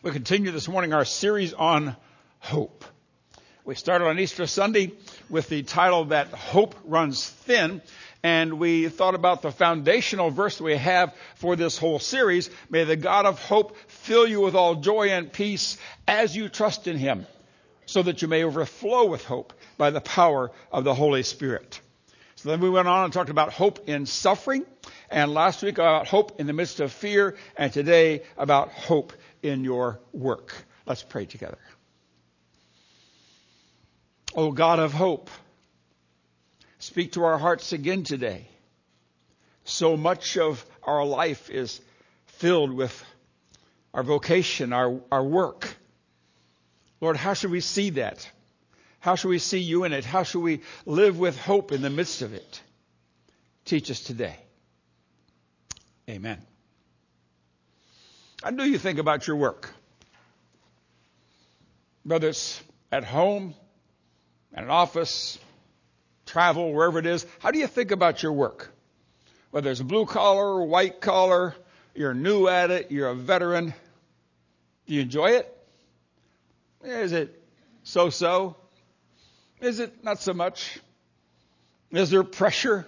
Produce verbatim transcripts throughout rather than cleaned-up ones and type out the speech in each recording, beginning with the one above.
We continue this morning our series on hope. We started on Easter Sunday with the title that Hope Runs Thin, and we thought about the foundational verse we have for this whole series. May the God of hope fill you with all joy and peace as you trust in him, so that you may overflow with hope by the power of the Holy Spirit. So then we went on and talked about hope in suffering, and last week about hope in the midst of fear, and today about hope in your work. Let's pray together. O God of hope, speak to our hearts again today. So much of our life is filled with our vocation, our, our work. Lord, how should we see that? How should we see you in it? How should we live with hope in the midst of it? Teach us today. Amen. How do you think about your work? Whether it's at home, at an office, travel, wherever it is, how do you think about your work? Whether it's blue collar, white collar, you're new at it, you're a veteran. Do you enjoy it? Is it so-so? Is it not so much? Is there pressure?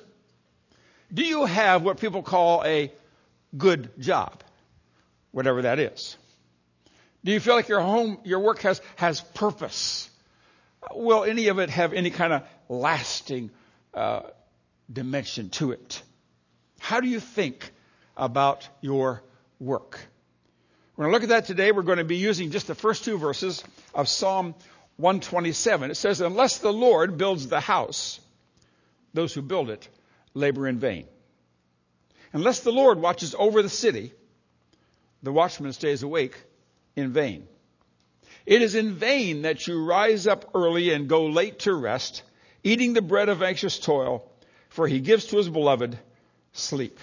Do you have what people call a good job? Whatever that is. Do you feel like your home, your work has, has purpose? Will any of it have any kind of lasting uh, dimension to it? How do you think about your work? We're going to look at that today. We're going to be using just the first two verses of Psalm one twenty-seven. It says, unless the Lord builds the house, those who build it labor in vain. Unless the Lord watches over the city, the watchman stays awake in vain. It is in vain that you rise up early and go late to rest, eating the bread of anxious toil, for he gives to his beloved sleep.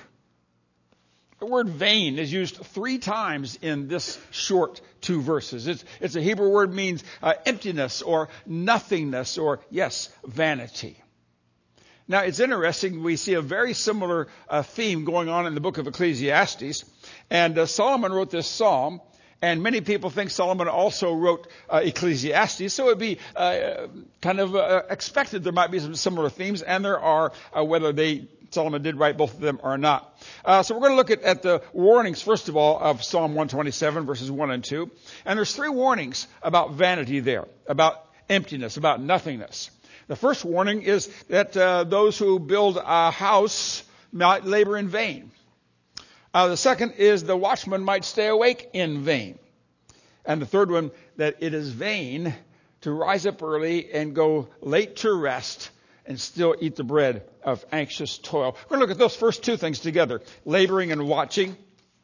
The word vain is used three times in this short two verses. It's, it's a Hebrew word, means uh, emptiness or nothingness or, yes, vanity. Now, it's interesting. We see a very similar uh, theme going on in the book of Ecclesiastes. And uh, Solomon wrote this psalm, and many people think Solomon also wrote uh, Ecclesiastes. So it would be uh, kind of uh, expected there might be some similar themes, and there are, uh, whether they Solomon did write both of them or not. Uh, so we're going to look at, at the warnings, first of all, of Psalm one twenty-seven, verses one and two. And there's three warnings about vanity there, about emptiness, about nothingness. The first warning is that uh, those who build a house might labor in vain. Uh, the second is the watchman might stay awake in vain. And the third one, that it is vain to rise up early and go late to rest and still eat the bread of anxious toil. We're going to look at those first two things together, laboring and watching.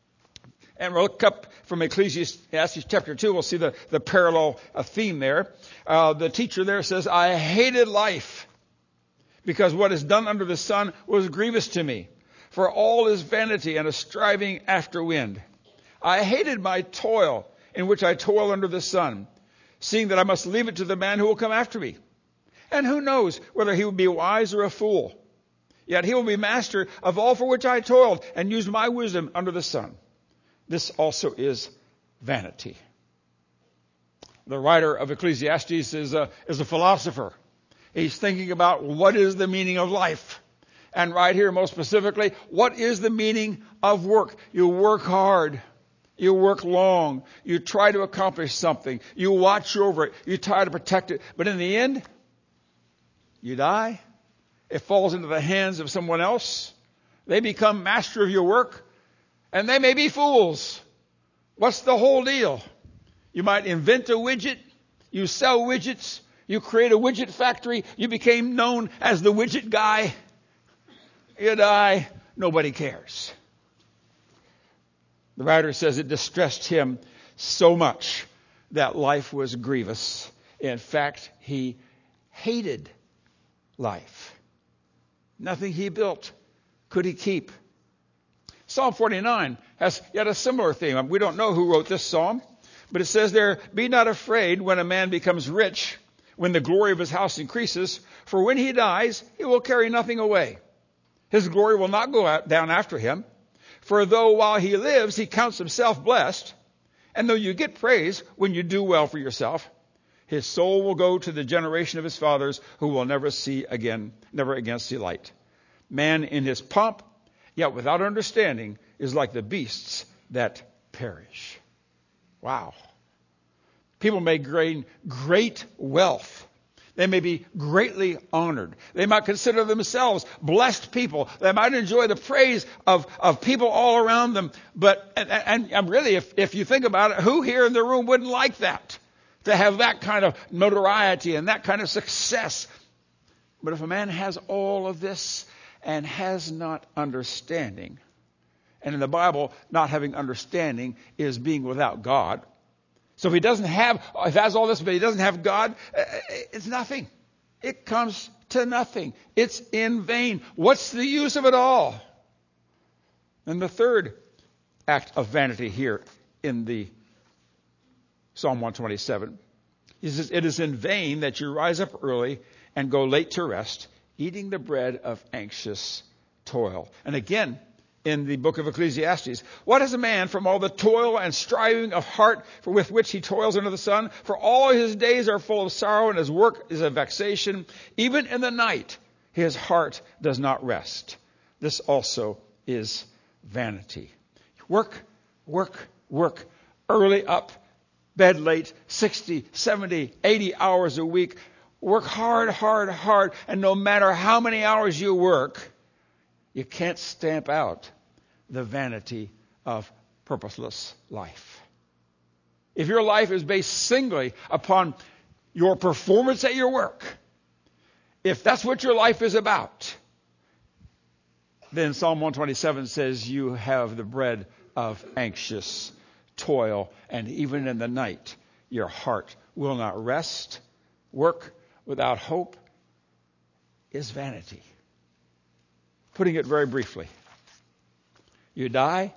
And we'll look up from Ecclesiastes chapter two. We'll see the, the parallel uh, theme there. Uh, the teacher there says, I hated life because what is done under the sun was grievous to me. For all is vanity and a striving after wind. I hated my toil in which I toil under the sun, seeing that I must leave it to the man who will come after me. And who knows whether he will be wise or a fool. Yet he will be master of all for which I toiled and used my wisdom under the sun. This also is vanity. The writer of Ecclesiastes is a, is a philosopher. He's thinking about what is the meaning of life. And right here, most specifically, what is the meaning of work? You work hard. You work long. You try to accomplish something. You watch over it. You try to protect it. But in the end, you die. It falls into the hands of someone else. They become master of your work. And they may be fools. What's the whole deal? You might invent a widget. You sell widgets. You create a widget factory. You became known as the widget guy. You die. Nobody cares. The writer says it distressed him so much that life was grievous. In fact, he hated life. Nothing he built could he keep. Psalm forty-nine has yet a similar theme. We don't know who wrote this psalm, but it says there, be not afraid when a man becomes rich, when the glory of his house increases, for when he dies, he will carry nothing away. His glory will not go out, down after him. For though while he lives, he counts himself blessed, And though you get praise when you do well for yourself, his soul will go to the generation of his fathers who will never see again, never again see light. Man in his pomp, yet without understanding, is like the beasts that perish. Wow. People may gain great wealth. They may be greatly honored. They might consider themselves blessed people. They might enjoy the praise of, of people all around them. But, and, and, and really, if, if you think about it, who here in the room wouldn't like that? To have that kind of notoriety and that kind of success. But if a man has all of this and has not understanding, and in the Bible, not having understanding is being without God. So if he doesn't have, if he has all this, but he doesn't have God, it's nothing. It comes to nothing. It's in vain. What's the use of it all? And the third act of vanity here in the Psalm one twenty-seven. He says, it is in vain that you rise up early and go late to rest, eating the bread of anxious toil. And again, in the book of Ecclesiastes, what is a man from all the toil and striving of heart for with which he toils under the sun? For all his days are full of sorrow, and his work is a vexation. Even in the night, his heart does not rest. This also is vanity. Work, work, work. Early up, bed late, sixty, seventy, eighty hours a week. Work hard, hard, hard. And no matter how many hours you work, you can't stamp out the vanity of purposeless life. If your life is based singly upon your performance at your work, if that's what your life is about, then Psalm one twenty-seven says you have the bread of anxious toil, and even in the night, your heart will not rest. Work without hope is vanity. Putting it very briefly, you die,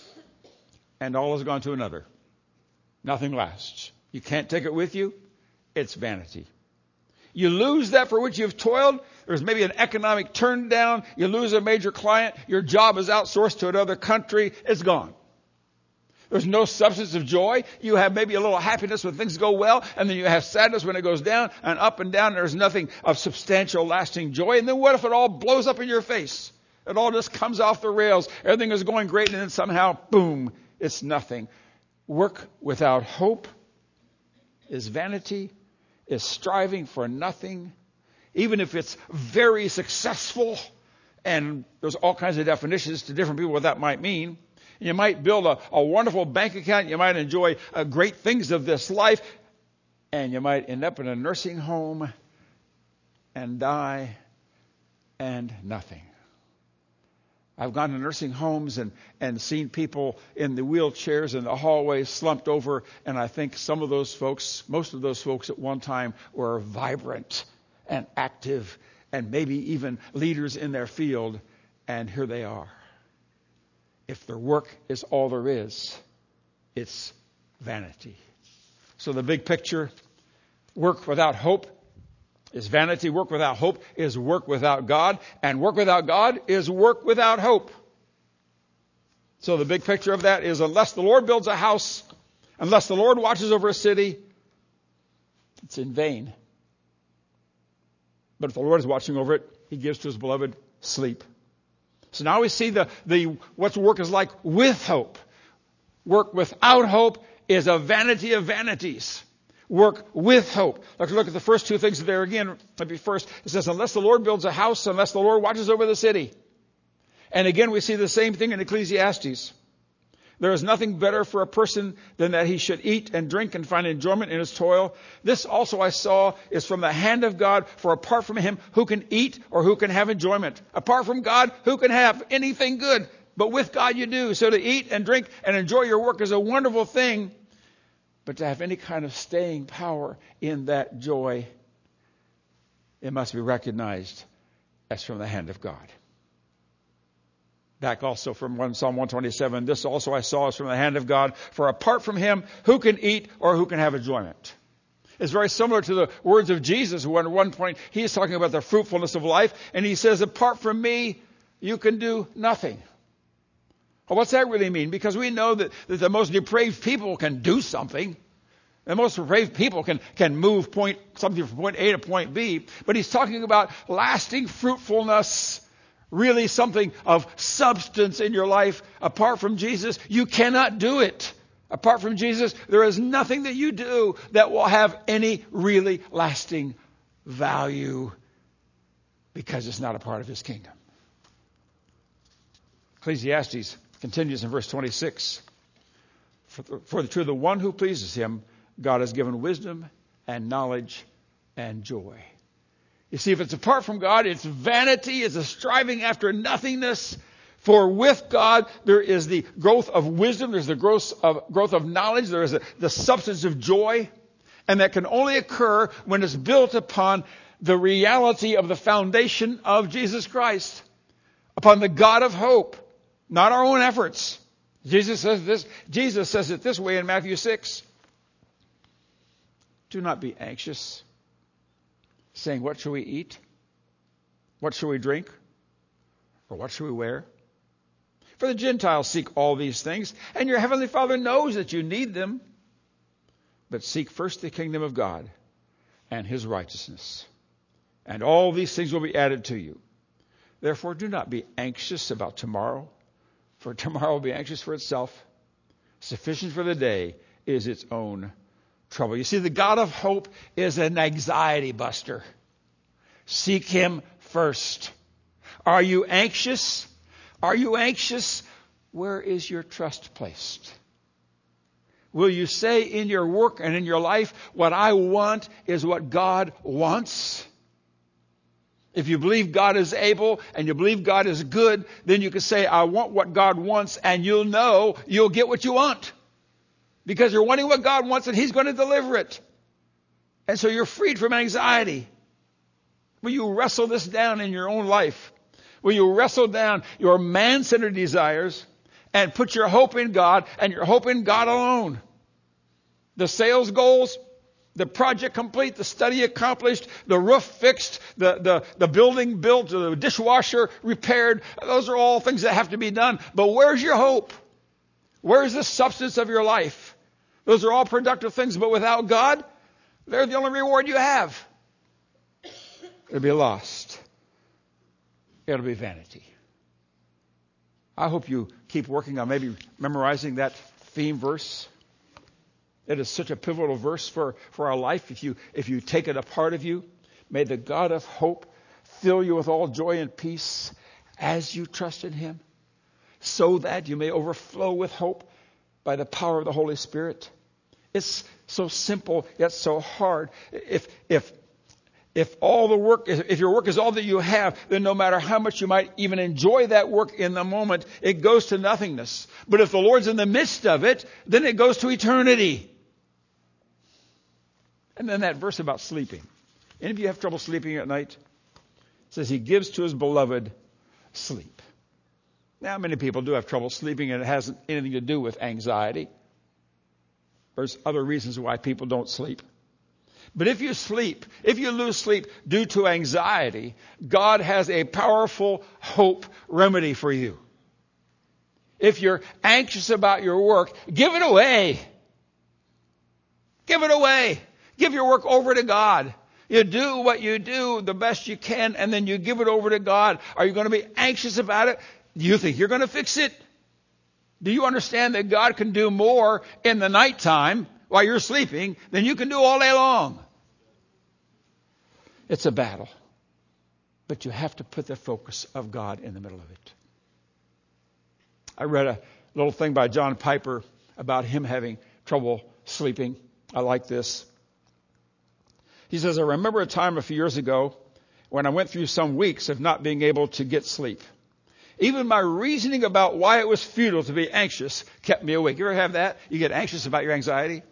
and all has gone to another. Nothing lasts. You can't take it with you. It's vanity. You lose that for which you've toiled. There's maybe an economic turn down. You lose a major client. Your job is outsourced to another country. It's gone. There's no substance of joy. You have maybe a little happiness when things go well, and then you have sadness when it goes down, and up and down. There's nothing of substantial, lasting joy. And then what if it all blows up in your face? It all just comes off the rails. Everything is going great, and then somehow, boom, it's nothing. Work without hope is vanity, is striving for nothing. Even if it's very successful, and there's all kinds of definitions to different people what that might mean. You might build a, a wonderful bank account. You might enjoy uh, great things of this life. And you might end up in a nursing home and die and nothing. I've gone to nursing homes and, and seen people in the wheelchairs in the hallways slumped over. And I think some of those folks, most of those folks at one time were vibrant and active and maybe even leaders in their field. And here they are. If their work is all there is, it's vanity. So the big picture, work without hope is vanity. Work without hope is work without God. And work without God is work without hope. So the big picture of that is unless the Lord builds a house, unless the Lord watches over a city, it's in vain. But if the Lord is watching over it, He gives to His beloved sleep. So now we see the, the what work is like with hope. Work without hope is a vanity of vanities. Work with hope. Let's look at the first two things there again. Maybe first, it says, unless the Lord builds a house, unless the Lord watches over the city. And again, we see the same thing in Ecclesiastes. There is nothing better for a person than that he should eat and drink and find enjoyment in his toil. This also I saw is from the hand of God, for apart from Him, who can eat or who can have enjoyment? Apart from God, who can have anything good? But with God you do. So to eat and drink and enjoy your work is a wonderful thing. But to have any kind of staying power in that joy, it must be recognized as from the hand of God. Back also from Psalm one twenty-seven, this also I saw is from the hand of God, for apart from Him, who can eat or who can have enjoyment? It's very similar to the words of Jesus, who at one point, He is talking about the fruitfulness of life, and He says, apart from me, you can do nothing. Well, what's that really mean? Because we know that, that the most depraved people can do something. The most depraved people can, can move point, something from point A to point B. But he's talking about lasting fruitfulness, really something of substance in your life. Apart from Jesus, you cannot do it. Apart from Jesus, there is nothing that you do that will have any really lasting value, because it's not a part of his kingdom. Ecclesiastes continues in verse twenty-six. For, the, for to the one who pleases him, God has given wisdom and knowledge and joy. You see, if it's apart from God, it's vanity, it's a striving after nothingness. For with God, there is the growth of wisdom, there's the growth of, growth of knowledge, there is a, the substance of joy. And that can only occur when it's built upon the reality of the foundation of Jesus Christ, upon the God of hope, not our own efforts. Jesus says this, Jesus says it this way in Matthew six. Do not be anxious, saying, what shall we eat? What shall we drink? Or what shall we wear? For the Gentiles seek all these things, and your heavenly Father knows that you need them. But seek first the kingdom of God and his righteousness, and all these things will be added to you. Therefore, do not be anxious about tomorrow, for tomorrow will be anxious for itself. Sufficient for the day is its own trouble. You see, the God of hope is an anxiety buster. Seek him first. Are you anxious? Are you anxious? Where is your trust placed? Will you say in your work and in your life, what I want is what God wants? If you believe God is able and you believe God is good, then you can say, I want what God wants, and you'll know you'll get what you want. Because you're wanting what God wants and he's going to deliver it. And so you're freed from anxiety. Will you wrestle this down in your own life? Will you wrestle down your man-centered desires and put your hope in God and your hope in God alone? The sales goals, the project complete, the study accomplished, the roof fixed, the, the, the building built, the dishwasher repaired. Those are all things that have to be done. But where's your hope? Where's the substance of your life? Those are all productive things, but without God, they're the only reward you have. It'll be lost. It'll be vanity. I hope you keep working on maybe memorizing that theme verse. It is such a pivotal verse for, for our life. If you, if you take it a part of you, may the God of hope fill you with all joy and peace as you trust in him, so that you may overflow with hope by the power of the Holy Spirit. It's so simple, yet so hard. If, if, if all the work, if your work is all that you have, then no matter how much you might even enjoy that work in the moment, it goes to nothingness. But if the Lord's in the midst of it, then it goes to eternity. And then that verse about sleeping. Any of you have trouble sleeping at night? It says he gives to his beloved sleep. Now, many people do have trouble sleeping, and it hasn't anything to do with anxiety. There's other reasons why people don't sleep. But if you sleep, if you lose sleep due to anxiety, God has a powerful hope remedy for you. If you're anxious about your work, give it away. Give it away. Give your work over to God. You do what you do the best you can, and then you give it over to God. Are you going to be anxious about it? Do you think you're going to fix it? Do you understand that God can do more in the nighttime while you're sleeping than you can do all day long? It's a battle. But you have to put the focus of God in the middle of it. I read a little thing by John Piper about him having trouble sleeping. I like this. He says, I remember a time a few years ago when I went through some weeks of not being able to get sleep. Even my reasoning about why it was futile to be anxious kept me awake. You ever have that? You get anxious about your anxiety?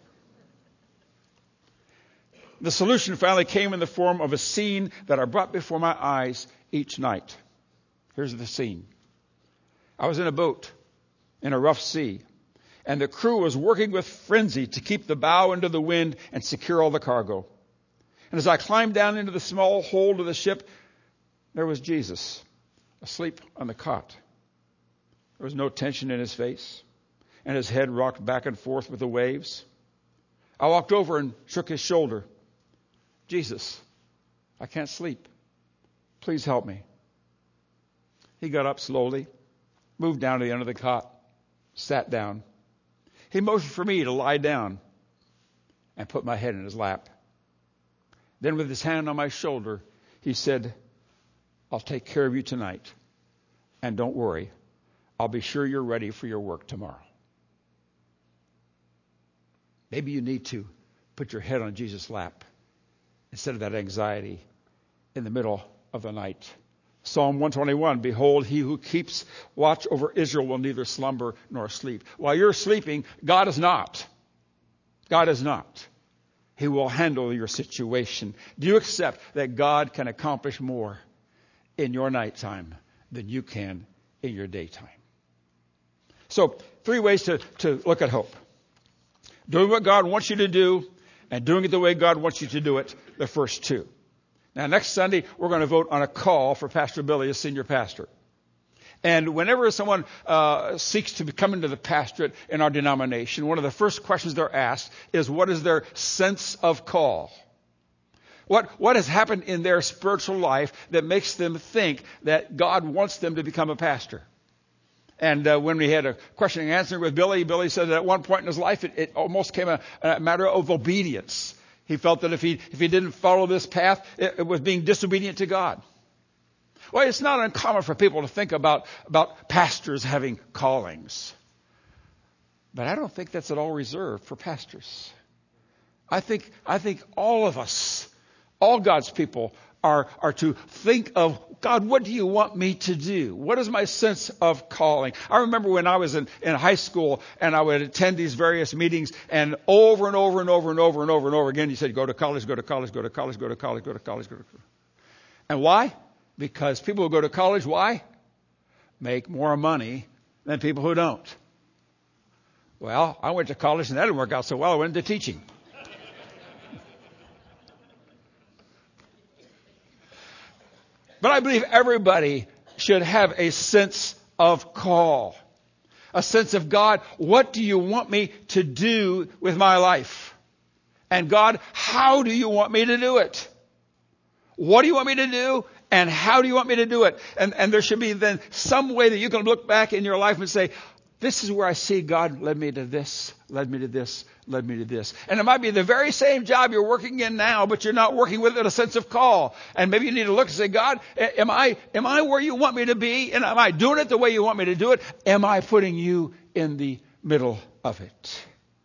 The solution finally came in the form of a scene that I brought before my eyes each night. Here's the scene. I was in a boat in a rough sea, and the crew was working with frenzy to keep the bow into the wind and secure all the cargo. And as I climbed down into the small hold of the ship, there was Jesus, asleep on the cot. There was no tension in his face, and his head rocked back and forth with the waves. I walked over and shook his shoulder. Jesus, I can't sleep. Please help me. He got up slowly, moved down to the end of the cot, sat down. He motioned for me to lie down and put my head in his lap. Then with his hand on my shoulder, he said, I'll take care of you tonight. And don't worry, I'll be sure you're ready for your work tomorrow. Maybe you need to put your head on Jesus' lap instead of that anxiety in the middle of the night. Psalm one twenty-one, behold, he who keeps watch over Israel will neither slumber nor sleep. While you're sleeping, God is not. God is not. He will handle your situation. Do you accept that God can accomplish more in your nighttime than you can in your daytime? So, three ways to, to look at hope. Doing what God wants you to do and doing it the way God wants you to do it, the first two. Now, next Sunday, we're going to vote on a call for Pastor Billy as senior pastor. And whenever someone uh, seeks to come into the pastorate in our denomination, one of the first questions they're asked is, what is their sense of call? What, what has happened in their spiritual life that makes them think that God wants them to become a pastor? And uh, when we had a question and answer with Billy, Billy said that at one point in his life, it, it almost came a, a matter of obedience. He felt that if he if he didn't follow this path, it, it was being disobedient to God. Well, it's not uncommon for people to think about, about pastors having callings. But I don't think that's at all reserved for pastors. I think I think all of us, all God's people, are, are to think of, God, what do you want me to do? What is my sense of calling? I remember when I was in, in high school and I would attend these various meetings, and over and over and over and over and over and over again, you said, go to college, go to college, go to college, go to college, go to college, go to college. And why? Because people who go to college, why? Make more money than people who don't. Well, I went to college and that didn't work out so well. I went into teaching. But I believe everybody should have a sense of call, a sense of, God, what do you want me to do with my life? And God, how do you want me to do it? What do you want me to do? And how do you want me to do it? And, and there should be then some way that you can look back in your life and say, this is where I see God led me to this, led me to this, led me to this. And it might be the very same job you're working in now, but you're not working with it a sense of call. And maybe you need to look and say, God, am I, am I where you want me to be? And am I doing it the way you want me to do it? Am I putting you in the middle of it?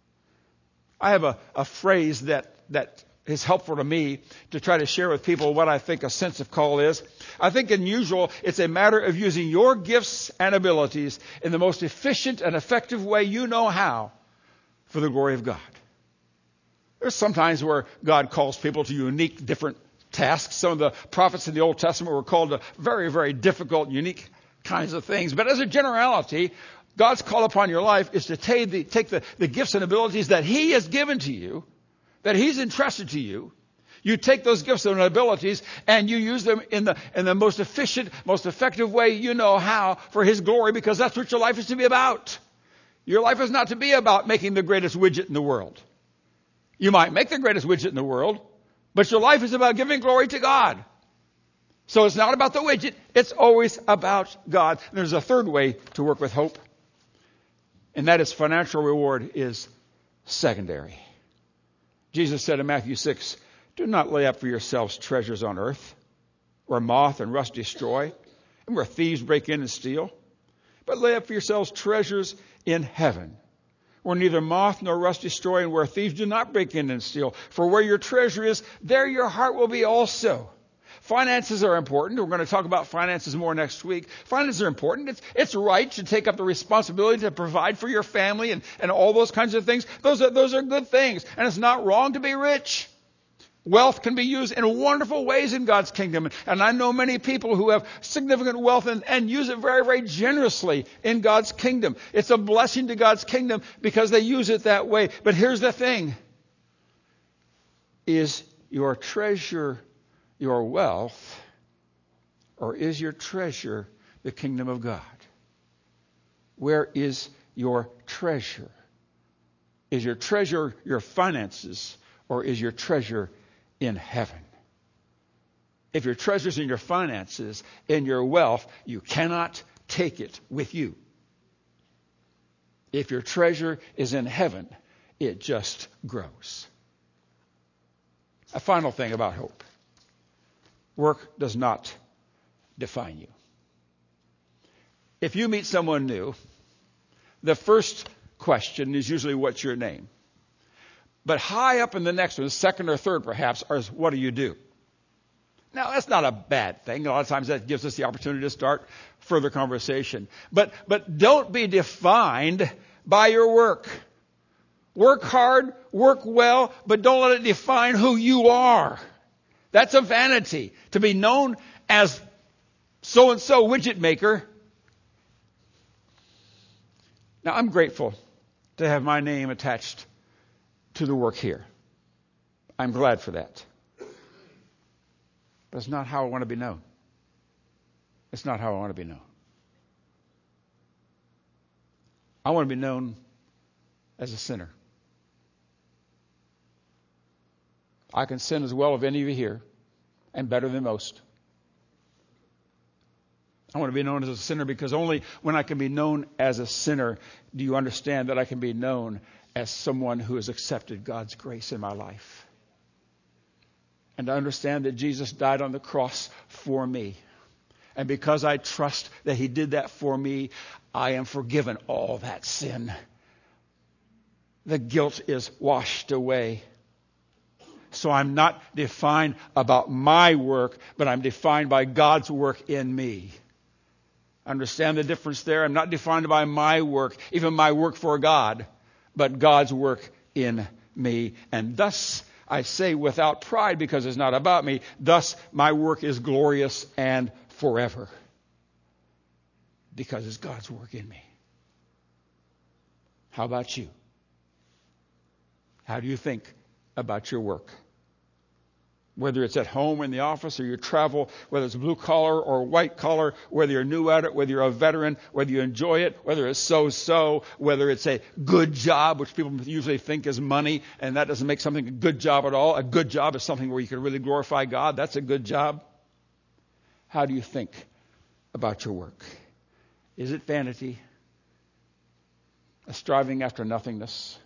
I have a, a phrase that, that is helpful to me to try to share with people what I think a sense of call is. I think in usual, it's a matter of using your gifts and abilities in the most efficient and effective way you know how for the glory of God. There's sometimes where God calls people to unique, different tasks. Some of the prophets in the Old Testament were called to very, very difficult, unique kinds of things. But as a generality, God's call upon your life is to take the, take the, the gifts and abilities that He has given to you, that He's entrusted to you. You take those gifts and abilities and you use them in the in the most efficient, most effective way you know how for His glory, because that's what your life is to be about. Your life is not to be about making the greatest widget in the world. You might make the greatest widget in the world, but your life is about giving glory to God. So it's not about the widget. It's always about God. And there's a third way to work with hope, and that is financial reward is secondary. Jesus said in Matthew six, do not lay up for yourselves treasures on earth, where moth and rust destroy, and where thieves break in and steal. But lay up for yourselves treasures in heaven, where neither moth nor rust destroy, and where thieves do not break in and steal. For where your treasure is, there your heart will be also. Finances are important. We're going to talk about finances more next week. Finances are important. It's, it's right to take up the responsibility to provide for your family and, and all those kinds of things. Those are, those are good things. And it's not wrong to be rich. Wealth can be used in wonderful ways in God's kingdom. And I know many people who have significant wealth and, and use it very, very generously in God's kingdom. It's a blessing to God's kingdom because they use it that way. But here's the thing. Is your treasure your wealth, or is your treasure the kingdom of God? Where is your treasure? Is your treasure your finances, or is your treasure in heaven? If your treasure's in your finances, in your wealth, you cannot take it with you. If your treasure is in heaven, it just grows. A final thing about hope. Work does not define you. If you meet someone new, the first question is usually, what's your name? But high up in the next one, second or third perhaps, is what do you do? Now, that's not a bad thing. A lot of times that gives us the opportunity to start further conversation. But, but don't be defined by your work. Work hard, work well, but don't let it define who you are. That's a vanity. To be known as so-and-so widget maker. Now, I'm grateful to have my name attached to the work here. I'm glad for that. But it's not how I want to be known. It's not how I want to be known. I want to be known as a sinner. I can sin as well as any of you here, and better than most. I want to be known as a sinner because only when I can be known as a sinner do you understand that I can be known as someone who has accepted God's grace in my life. And I understand that Jesus died on the cross for me. And because I trust that he did that for me, I am forgiven all that sin. The guilt is washed away. So I'm not defined about my work, but I'm defined by God's work in me. Understand the difference there? I'm not defined by my work, even my work for God, but God's work in me. And thus, I say without pride, because it's not about me, thus my work is glorious and forever. Because it's God's work in me. How about you? How do you think about your work? Whether it's at home or in the office or you travel, whether it's blue collar or white collar, whether you're new at it, whether you're a veteran, whether you enjoy it, whether it's so-so, whether it's a good job, which people usually think is money, and that doesn't make something a good job at all. A good job is something where you can really glorify God. That's a good job. How do you think about your work? Is it vanity? A striving after nothingness?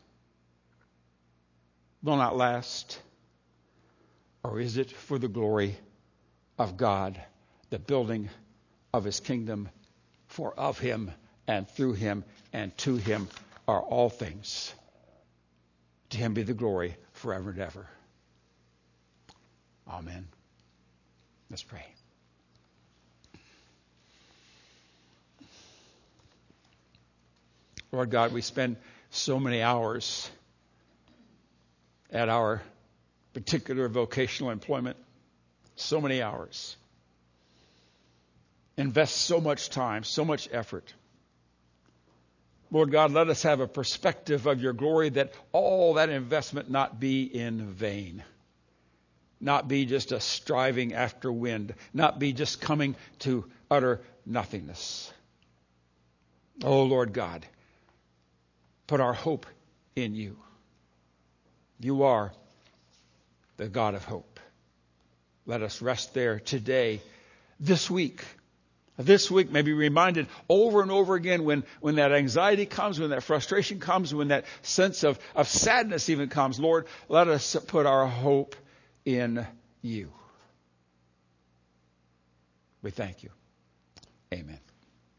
Will not last? Or is it for the glory of God, the building of his kingdom? For of him and through him and to him are all things. To him be the glory forever and ever. Amen. Let's pray. Lord God, we spend so many hours at our particular vocational employment, so many hours. Invest so much time, so much effort. Lord God, let us have a perspective of your glory that all that investment not be in vain. Not be just a striving after wind. Not be just coming to utter nothingness. Oh, Lord God, put our hope in you. You are the God of hope. Let us rest there today, this week. This week, may be reminded over and over again when, when that anxiety comes, when that frustration comes, when that sense of, of sadness even comes. Lord, let us put our hope in you. We thank you. Amen.